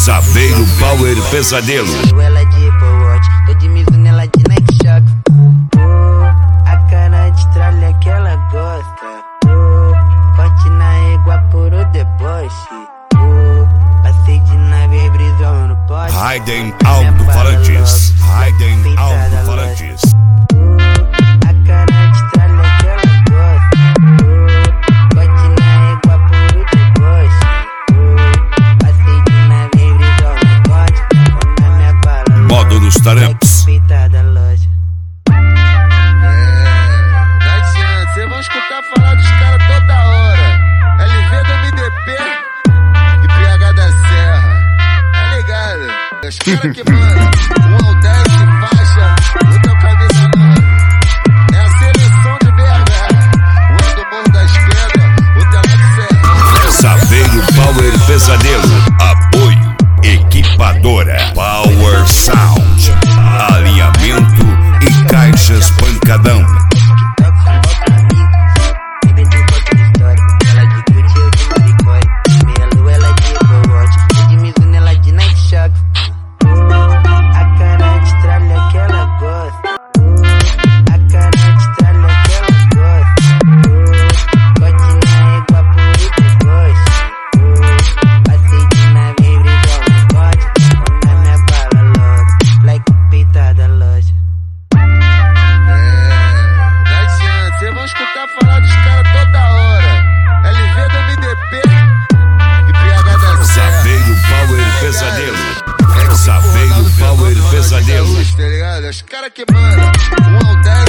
Saveiro Power Pesadelo. Ela de Apple Watch, tô de Mizuno, ela de Nike Shock. A cara de tralha que ela gosta. Forte na égua por o deboche. Passei de nave brisão no pote. Raiden Alto-Falantes. Raiden Alto-Falantes. A cara de tralha que ela gosta. Forte na égua por o deboche. Passei de nave brisão no pote. Na minha bala. Modo dos Taramps. Peitada loja. Cê vão escutar falar dos caras toda hora. LV do MDP e PH da Serra. Tá ligado? Os caras que mandam 1 ao 10 de faixa, o teu camisa 9. É a seleção de BH. O do Morro das Pedras, o Telex Serra. Saveiro Power Pesadelo. Apoio Equipadora Power Sound. Alinhamento e caixas pancadão. Falar dos caras toda hora. LV do MDP e PH da Serra. Saveiro Power Pesadelo. Saveiro Power Pesadelo. Tá ligado? Os caras que mandam 1 ao 10